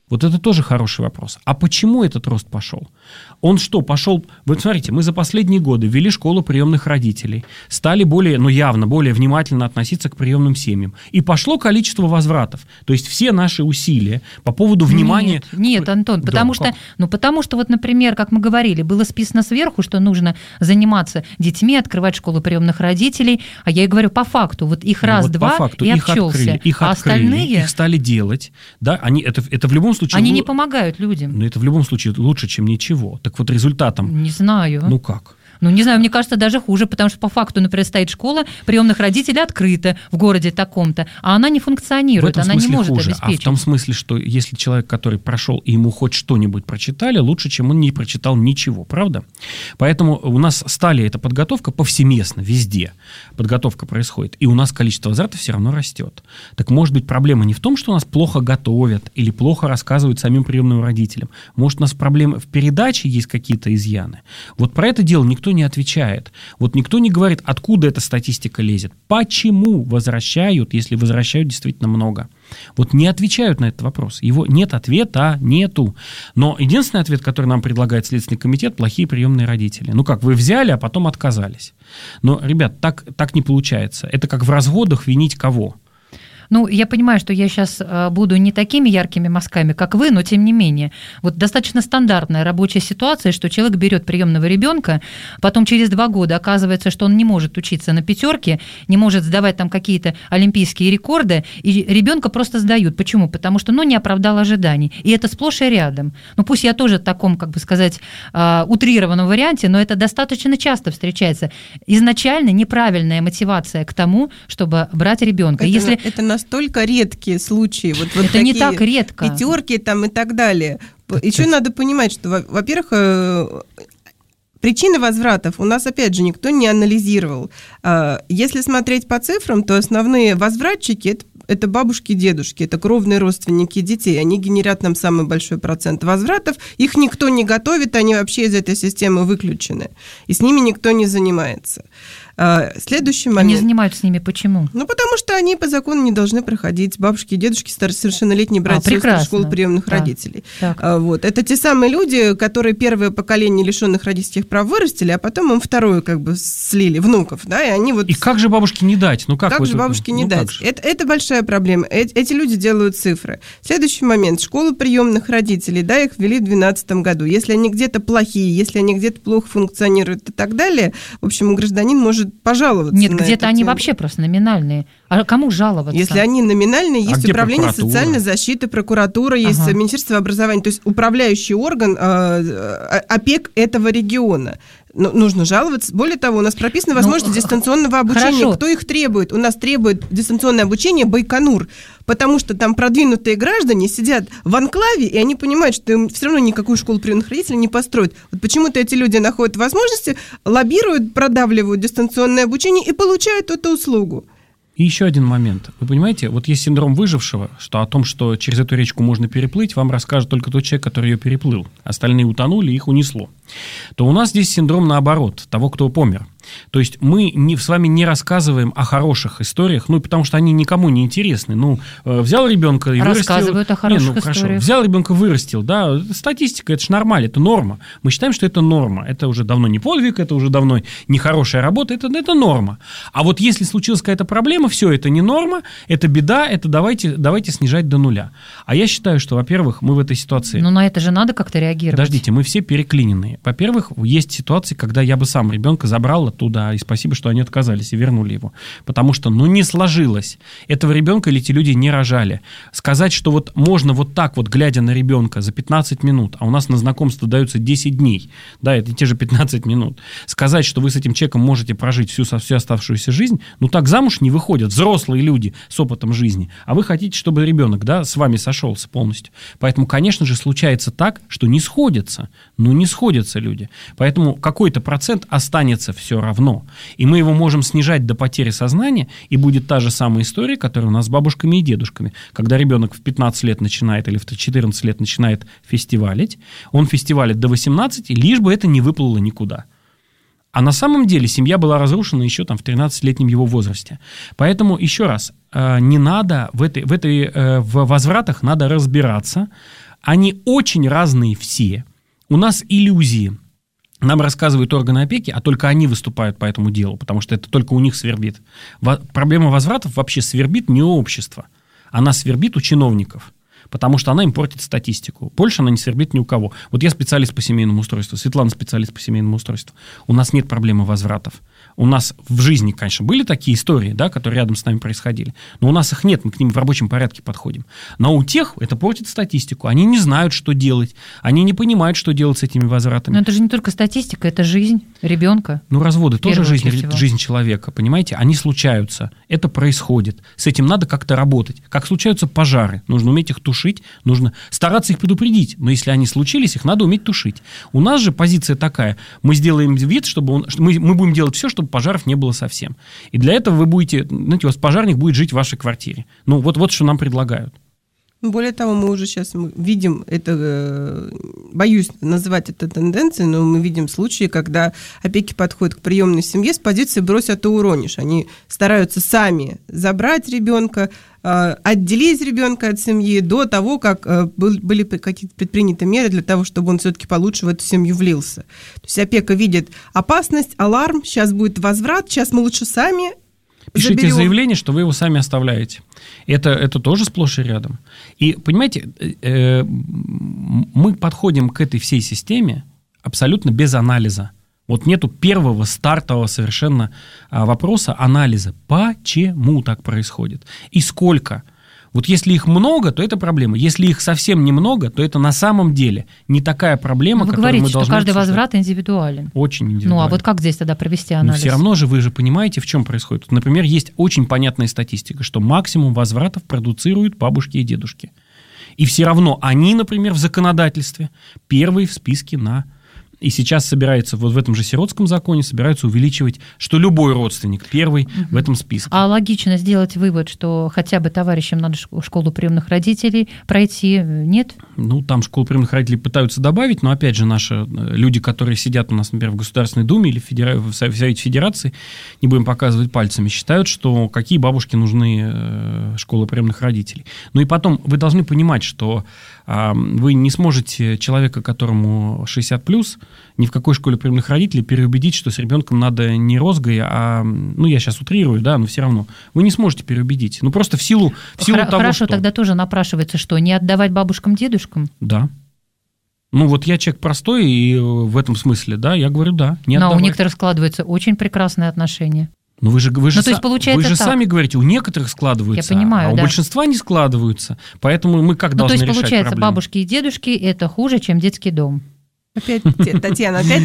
Вот это тоже хороший вопрос. А почему этот рост пошел? Он что, пошел... Вы смотрите, мы за последние годы ввели школу приемных родителей, стали более, ну явно, более внимательно относиться к приемным семьям. И пошло количество возвратов. То есть все наши усилия по поводу внимания... Нет, нет, Антон, да, потому как? что, ну, потому что, вот, например, как мы говорили, было списано сверху, что нужно заниматься детьми, открывать школу приемных родителей. А я и говорю, по факту, вот их Ну, раз-два вот по факту, и их обчелся. открыли, их а открыли, остальные... их стали делать. Да, они, это, это в любом случае... Они лу- не помогают людям. Но это в любом случае лучше, чем ничего. Так вот результатом... Не знаю. Ну как? Ну, не знаю, мне кажется, даже хуже, потому что по факту, например, стоит школа приемных родителей открыта в городе таком-то, а она не В функционирует, этом она не смысле может хуже. обеспечить. А в том смысле, что если человек, который прошел, и ему хоть что-нибудь прочитали, лучше, чем он не прочитал ничего, правда? Поэтому у нас стали эта подготовка повсеместно, везде подготовка происходит, и у нас количество возвратов все равно растет. Так может быть, проблема не в том, что нас плохо готовят или плохо рассказывают самим приемным родителям. Может, у нас проблемы в передаче есть какие-то изъяны. Вот про это дело никто не отвечает. Вот никто не говорит, откуда эта статистика лезет, почему возвращают, если возвращают действительно много. Вот не отвечают на этот вопрос. Его нет ответа, нету. Но единственный ответ, который нам предлагает Следственный комитет, плохие приемные родители. Ну как, вы взяли, а потом отказались. Но, ребят, так, так не получается. Это как в разводах винить кого? Ну, я понимаю, что я сейчас буду не такими яркими мазками, как вы, но тем не менее. Вот достаточно стандартная рабочая ситуация, что человек берет приемного ребенка, потом через два года оказывается, что он не может учиться на пятерке, не может сдавать там какие-то олимпийские рекорды, и ребенка просто сдают. Почему? Потому что, ну, не оправдал ожиданий. И это сплошь и рядом. Ну, пусть я тоже в таком, как бы сказать, утрированном варианте, но это достаточно часто встречается. Изначально неправильная мотивация к тому, чтобы брать ребенка. Это, Если... это настолько редкие случаи. Вот, вот это не так редко. Пятерки там и так далее. Еще это... надо понимать, что, во-первых, причины возвратов у нас, опять же, никто не анализировал. Если смотреть по цифрам, то основные возвратчики это это бабушки и дедушки, это кровные родственники детей. Они генерят нам самый большой процент возвратов. Их никто не готовит, они вообще из этой системы выключены. И с ними никто не занимается. Следующий момент. Они занимаются с ними почему? Ну, потому что они по закону не должны проходить. Бабушки и дедушки, совершеннолетние братья и сестры, школы приемных да. родителей. Так. Вот. Это те самые люди, которые первое поколение лишенных родительских прав вырастили, а потом им второе как бы слили, внуков. Да, и, они вот... и как же бабушке не дать? Ну, как как вот же это? бабушке не ну, дать? Это, это большая проблема. Эти люди делают цифры. Следующий момент. Школы приемных родителей, да, их ввели в две тысячи двенадцатом году. Если они где-то плохие, если они где-то плохо функционируют и так далее, в общем, гражданин может пожаловаться. Нет, где-то они тему. Вообще просто номинальные. А кому жаловаться? Если они номинальные, есть а управление социальной защиты, прокуратура, есть ага. Министерство образования, то есть управляющий орган э, опек этого региона. Но нужно жаловаться. Более того, у нас прописана возможность ну, дистанционного обучения. Хорошо. Кто их требует? У нас требует дистанционное обучение Байконур, потому что там продвинутые граждане сидят в анклаве, и они понимают, что им все равно никакую школу приемных родителей не построят. Вот почему-то эти люди находят возможности, лоббируют, продавливают дистанционное обучение и получают эту услугу. И еще один момент. Вы понимаете, вот есть синдром выжившего, что о том, что через эту речку можно переплыть, вам расскажет только тот человек, который ее переплыл. Остальные утонули, их унесло. То у нас здесь синдром наоборот, того, кто помер. То есть мы не, с вами не рассказываем о хороших историях, ну, потому что они никому не интересны. Ну, взял ребенка и вырастил... Рассказывают о хороших не, ну, историях. Хорошо. Взял ребенка, вырастил, да, статистика, это же нормально, это норма. Мы считаем, что это норма. Это уже давно не подвиг, это уже давно не хорошая работа, это, это норма. А вот если случилась какая-то проблема, все, это не норма, это беда, это давайте, давайте снижать до нуля. А я считаю, что, во-первых, мы в этой ситуации... Ну, на это же надо как-то реагировать. Подождите, мы все переклиненные. Во-первых, есть ситуации, когда я бы сам ребенка забрал оттуда, и спасибо, что они отказались и вернули его. Потому что, ну, не сложилось. Этого ребенка или эти люди не рожали. Сказать, что вот можно вот так вот, глядя на ребенка за пятнадцать минут, а у нас на знакомство даются десять дней, да, это те же пятнадцать минут, сказать, что вы с этим человеком можете прожить всю, всю оставшуюся жизнь, ну, так замуж не выходят взрослые люди с опытом жизни, а вы хотите, чтобы ребенок, да, с вами сошелся полностью. Поэтому, конечно же, случается так, что не сходятся. Ну, не сходятся люди. Поэтому какой-то процент останется все равно. И мы его можем снижать до потери сознания, и будет та же самая история, которая у нас с бабушками и дедушками. Когда ребенок в пятнадцать лет начинает или в четырнадцать лет начинает фестивалить, он фестивалит до восемнадцати, лишь бы это не выплыло никуда. А на самом деле семья была разрушена еще там в тринадцатилетнем его возрасте. Поэтому, еще раз, не надо в, этой, в, этой, в возвратах надо разбираться, Они очень разные все. У нас иллюзии. Нам рассказывают органы опеки, а только они выступают по этому делу, потому что это только у них свербит. Во- проблема возвратов вообще свербит не у общества. Она свербит у чиновников, потому что она им портит статистику. Больше она не свербит ни у кого. Вот я специалист по семейному устройству, Светлана специалист по семейному устройству. У нас нет проблемы возвратов. У нас в жизни, конечно, были такие истории, да, которые рядом с нами происходили, но у нас их нет, мы к ним в рабочем порядке подходим. Но у тех это портит статистику. Они не знают, что делать, они не понимают, что делать с этими возвратами. Но это же не только статистика, это жизнь ребенка. Ну, разводы тоже жизнь, всего. жизнь человека, понимаете? Они случаются, это происходит. С этим надо как-то работать. Как случаются пожары, нужно уметь их тушить, нужно стараться их предупредить, но если они случились, их надо уметь тушить. У нас же позиция такая, мы сделаем вид, чтобы он, мы, мы будем делать все, чтобы пожаров не было совсем. И для этого вы будете, знаете, у вас пожарник будет жить в вашей квартире. Ну, вот, вот что нам предлагают. Более того, мы уже сейчас видим это, боюсь называть это тенденцией, но мы видим случаи, когда опеки подходят к приемной семье с позиции «брось, а то уронишь». Они стараются сами забрать ребенка, отделить ребенка от семьи до того, как были какие-то предприняты меры для того, чтобы он все-таки получше в эту семью влился. То есть опека видит опасность, аларм, сейчас будет возврат, сейчас мы лучше сами Пишите заберем. заявление, что вы его сами оставляете. Это, это тоже сплошь и рядом. И, понимаете, э, мы подходим к этой всей системе абсолютно без анализа. Вот нету первого стартового совершенно вопроса анализа. Почему так происходит? И сколько? Вот если их много, то это проблема. Если их совсем немного, то это на самом деле не такая проблема, Но вы которую говорите, мы должны что каждый обсуждать. возврат индивидуален. Очень индивидуально. Ну, а вот как здесь тогда провести Но анализ? все равно же вы же понимаете, в чем происходит. Например, есть очень понятная статистика, что максимум возвратов продуцируют бабушки и дедушки. И все равно они, например, в законодательстве первые в списке на... И сейчас собирается, вот в этом же сиротском законе, собираются увеличивать, что любой родственник первый угу. в этом списке. А логично сделать вывод, что хотя бы товарищам надо школу приемных родителей пройти, нет? Ну, там школу приемных родителей пытаются добавить, но, опять же, наши люди, которые сидят у нас, например, в Государственной Думе или в, Федера... в Совете Федерации, не будем показывать пальцами, считают, что какие бабушки нужны школы приемных родителей. Ну и потом, вы должны понимать, что а, вы не сможете человека, которому шестьдесят плюс, ни в какой школе приемных родителей переубедить, что с ребенком надо не розгой, а, ну, я сейчас утрирую, да, но все равно. Вы не сможете переубедить. Ну, просто в силу, в силу Хор- того, Хорошо, что... тогда тоже напрашивается, что не отдавать бабушкам, дедушкам? Да. Ну, вот я человек простой, и в этом смысле, да, я говорю, да, не Но отдавать. у некоторых складываются очень прекрасные отношения. Ну, вы же, вы же, Ну, то есть, са- получается вы же так. сами говорите, у некоторых складываются, Я понимаю, а у да. большинства не складываются. Поэтому мы как Ну, то должны есть, решать получается, проблему? бабушки и дедушки – это хуже, чем детский дом. Опять, Татьяна, опять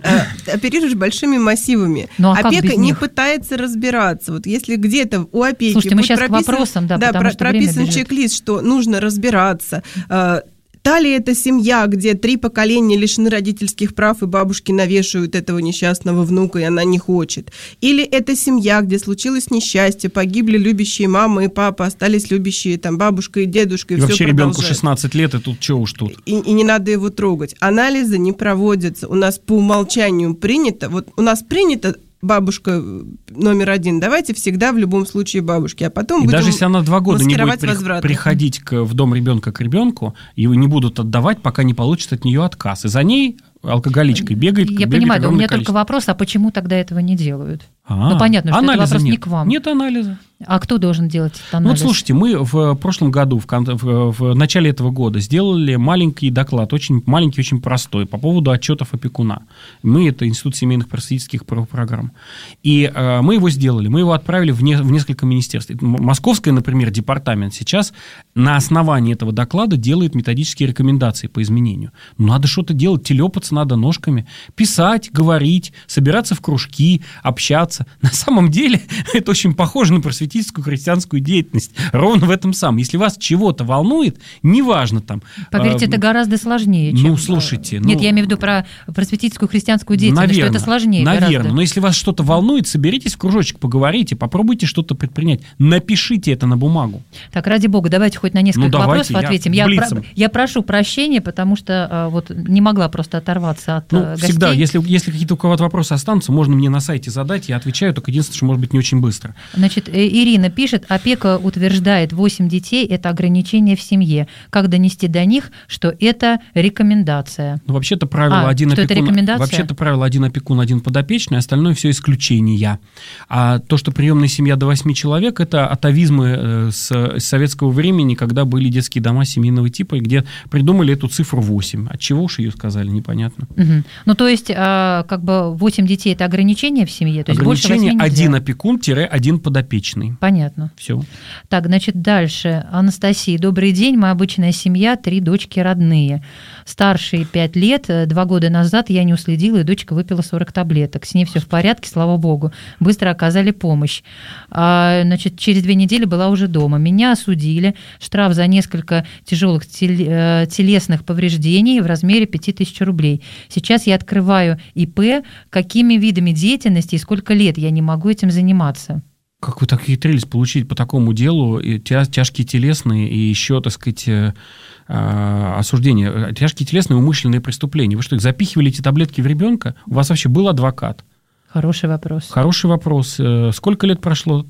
э, оперируешь большими массивами. Ну, а как Опека без не них? пытается разбираться. Вот если где-то у опеки Слушайте, мы будет сейчас к прописан, вопросам, да, да, потому про- что время прописан бежит. чек-лист, что нужно разбираться. Э, Та ли это семья, где три поколения лишены родительских прав, и бабушки навешивают этого несчастного внука, и она не хочет? Или это семья, где случилось несчастье, погибли любящие мама и папа, остались любящие там бабушка и дедушка, и, И все вообще ребенку продолжается. шестнадцать лет, и тут что уж тут. И, и не надо его трогать. Анализы не проводятся. У нас по умолчанию принято, вот у нас принято бабушка номер один, давайте всегда в любом случае бабушки, а потом И будем даже если она два года не будет маскировать при- возвраты. приходить к, в дом ребенка к ребенку, его не будут отдавать, пока не получит от нее отказ. И за ней алкоголичкой бегает, Я бегает понимаю, да, у огромное меня количество. только вопрос, а почему тогда этого не делают? А, Ну, понятно, что это анализа вопрос нет. не к вам. Нет анализа. А кто должен делать этот Ну, анализ? вот слушайте, мы в прошлом году, в, кон- в- в начале этого года, сделали маленький доклад, очень маленький, очень простой, по поводу отчетов опекуна. Мы, это Институт семейных просветительских программ. И э, мы его сделали, мы его отправили в, не- в несколько министерств. М- Московская, например, департамент сейчас на основании этого доклада делает методические рекомендации по изменению. Ну, надо что-то делать, телепаться надо ножками, писать, говорить, собираться в кружки, общаться. На самом деле это очень похоже на просветительскую христианскую деятельность. Ровно в этом самом. Если вас чего-то волнует, неважно там... Поверьте, э, это гораздо сложнее, чем... ну, слушайте, Нет, ну, я имею в виду про просветительскую христианскую деятельность, наверное, что это сложнее Наверное, гораздо. но если вас что-то волнует, соберитесь в кружочек, поговорите, попробуйте что-то предпринять. Напишите это на бумагу. Так, ради бога, давайте хоть на несколько ну, давайте, вопросов ответим. Я, я, про, я прошу прощения, потому что а, вот не могла просто оторваться от ну, а, гостей. Всегда, если, если какие-то у кого-то вопросы останутся, можно мне на сайте задать, я отвечаю, только единственное, что может быть не очень быстро. Значит, Ирина пишет, опека утверждает, восемь детей – это ограничение в семье. Как донести до них, что это рекомендация? Ну, вообще-то правило, а, один что опекун, это рекомендация? вообще-то правило один опекун, один подопечный, остальное все исключения. А то, что приемная семья до восьми человек, это атовизмы с, с советского времени, когда были детские дома семейного типа, где придумали эту цифру восемь. От чего уж ее сказали, непонятно. Угу. Ну, то есть, как бы восемь детей – это ограничение в семье? То есть ограничение один опекун-один подопечный. Понятно. Все. Так, значит, дальше. Анастасия, добрый день, мы обычная семья, три дочки родные. Старшие пять лет, два года назад я не уследила, и дочка выпила сорок таблеток. С ней все в порядке, слава богу. Быстро оказали помощь. А, значит, через две недели была уже дома. Меня осудили. Штраф за несколько тяжелых телесных повреждений в размере пять тысяч рублей. Сейчас я открываю ИП. Какими видами деятельности и сколько лет я не могу этим заниматься? Как вы так хитрились получить по такому делу и тя- тяжкие телесные и еще, так сказать, э, э, осуждения? Тяжкие телесные умышленные преступления. Вы что, их запихивали эти таблетки в ребенка? У вас вообще был адвокат? Хороший вопрос. Хороший вопрос. Сколько лет прошло?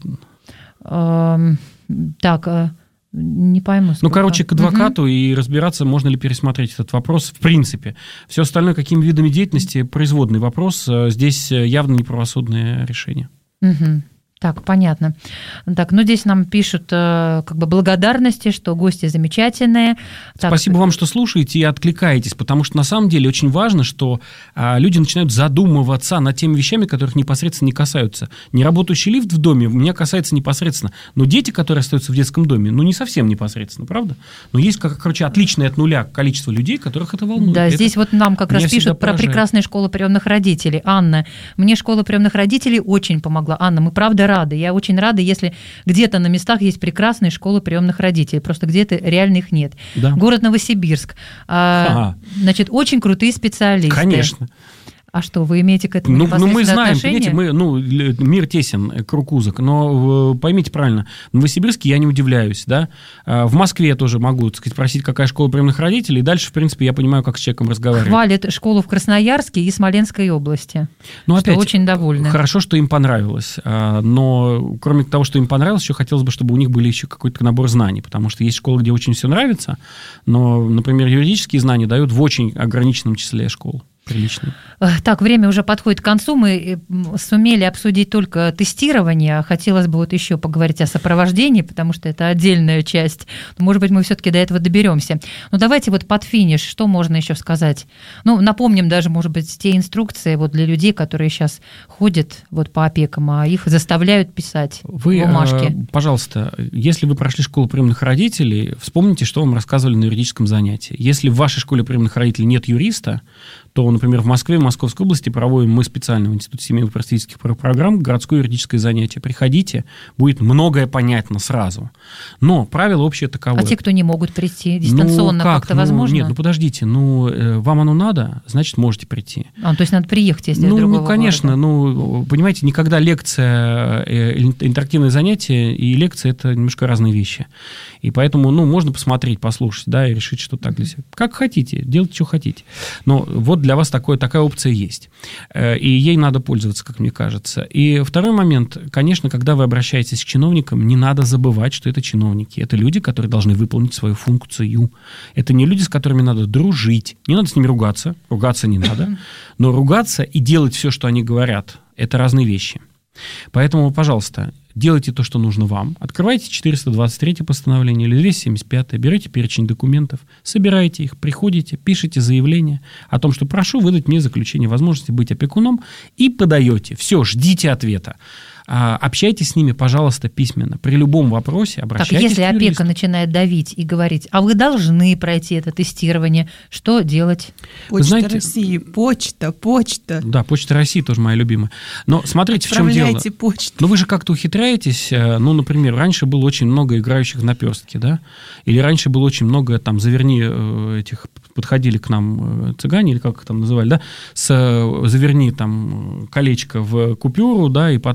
Эм, так, не пойму. Сколько. Ну, короче, к адвокату угу. и разбираться, можно ли пересмотреть этот вопрос в принципе. Все остальное, какими видами деятельности, производный вопрос. Здесь явно неправосудное решение. Угу. Так, понятно. Так, ну здесь нам пишут э, как бы благодарности, что гости замечательные. Так, спасибо вам, что слушаете и откликаетесь, потому что на самом деле очень важно, что э, люди начинают задумываться над теми вещами, которых непосредственно не касаются. Неработающий лифт в доме меня касается непосредственно, но дети, которые остаются в детском доме, ну не совсем непосредственно, правда? Но есть, как, короче, отличное от нуля количество людей, которых это волнует. Да, это здесь вот нам как раз пишут про поражает. прекрасные школы приемных родителей. Анна, мне школа приемных родителей очень помогла. Анна, мы правда рады. Я очень рада, если где-то на местах есть прекрасные школы приемных родителей, просто где-то реально их нет. Да. Город Новосибирск. А, значит, очень крутые специалисты. Конечно. А что, вы имеете к этому ну, непосредственное ну, мы знаем, отношение? понимаете, мы, ну, мир тесен, круг узок, но поймите правильно, в Новосибирске я не удивляюсь, да, в Москве я тоже могу, так сказать, спросить, какая школа приемных родителей, и дальше, в принципе, я понимаю, как с человеком разговаривать. Хвалят школу в Красноярске и Смоленской области, ну, что опять, очень довольны. Хорошо, что им понравилось, но кроме того, что им понравилось, еще хотелось бы, чтобы у них были еще какой-то набор знаний, потому что есть школы, где очень все нравится, но, например, юридические знания дают в очень ограниченном числе школ. Прилично. Так, время уже подходит к концу. Мы сумели обсудить только тестирование. Хотелось бы вот еще поговорить о сопровождении, потому что это отдельная часть. Может быть, мы все-таки до этого доберемся. Но давайте вот под финиш, что можно еще сказать? Ну, напомним даже, может быть, те инструкции вот для людей, которые сейчас ходят вот по опекам, а их заставляют писать вы, бумажки. Пожалуйста, если вы прошли школу приемных родителей, вспомните, что вам рассказывали на юридическом занятии. Если в вашей школе приемных родителей нет юриста, то, например, в Москве, в Московской области проводим мы специально в Институте семейных просветительских программ городское юридическое занятие. Приходите, будет многое понятно сразу. Но правило общее таковое. А те, кто не могут прийти дистанционно, ну, как? как-то ну, возможно? Нет, ну подождите, ну вам оно надо, значит, можете прийти. А, то есть надо приехать, если ну, из другого Ну, конечно, города. ну, понимаете, никогда лекция, интерактивное занятие и лекция – это немножко разные вещи. И поэтому, ну, можно посмотреть, послушать, да, и решить, что так для себя. Как хотите, делайте, что хотите. Но вот для вас такое, такая опция есть. И ей надо пользоваться, как мне кажется. И второй момент, конечно, когда вы обращаетесь к чиновникам, не надо забывать, что это чиновники. Это люди, которые должны выполнить свою функцию. Это не люди, с которыми надо дружить. Не надо с ними ругаться. Ругаться не надо. Но ругаться и делать все, что они говорят, это разные вещи. Поэтому, пожалуйста, делайте то, что нужно вам. Открывайте четыреста двадцать третье постановление или двести семьдесят пятое, берете перечень документов, собираете их, приходите, пишите заявление о том, что прошу выдать мне заключение возможности быть опекуном, и подаете. Все, ждите ответа. Общайтесь с ними, пожалуйста, письменно. При любом вопросе обращайтесь так, если к юристу. опека начинает давить и говорить, а вы должны пройти это тестирование, что делать? Почта Знаете, России, почта, почта. Да, Почта России тоже моя любимая. Но смотрите, в чем дело. Отправляйте почту. Ну, вы же как-то ухитряетесь. Ну, например, раньше было очень много играющих в наперстки, да? Или раньше было очень много, там, заверни этих, подходили к нам цыгане, или как их там называли, да? С заверни, там, колечко в купюру, да, и потом раз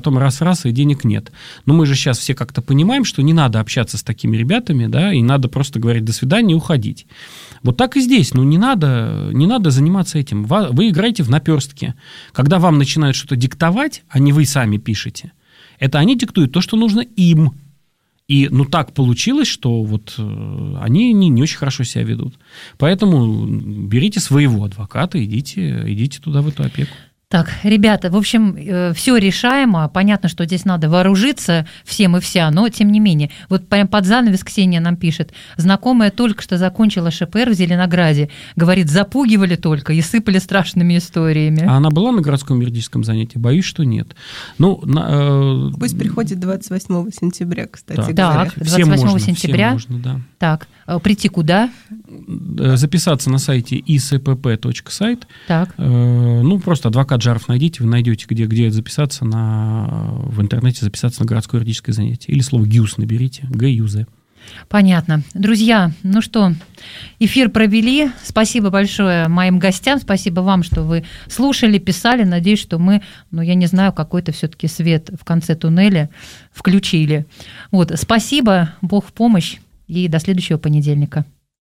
трасса и денег нет. Но мы же сейчас все как-то понимаем, что не надо общаться с такими ребятами, да, и надо просто говорить «до свидания» и уходить. Вот так и здесь. Ну, не надо, не надо заниматься этим. Вы играете в наперстки. Когда вам начинают что-то диктовать, а не вы сами пишете, это они диктуют то, что нужно им. И ну так получилось, что вот э, они не, не очень хорошо себя ведут. Поэтому берите своего адвоката, идите, идите туда, в эту опеку. Так, ребята, в общем, все решаемо. Понятно, что здесь надо вооружиться всем и вся, но тем не менее. Вот прям под занавес Ксения нам пишет. Знакомая только что закончила ШПР в Зеленограде. Говорит, запугивали только и сыпали страшными историями. А она была на городском юридическом занятии? Боюсь, что нет. Ну, на, э... Пусть приходит двадцать восьмого сентября, кстати так, говоря. Так, двадцать восьмого сентября. Всем можно, да. Так, прийти куда? Записаться на сайте и эс пэ пэ точка сайт. Так. Ну, просто адвокат Жаров найдите, вы найдете, где, где записаться на, в интернете, записаться на городское юридическое занятие. Или слово ГЮЗ наберите, Г Ю З. Понятно. Друзья, ну что, эфир провели. Спасибо большое моим гостям. Спасибо вам, что вы слушали, писали. Надеюсь, что мы, ну, я не знаю, какой-то все-таки свет в конце туннеля включили. Вот, спасибо, Бог в помощь, и до следующего понедельника.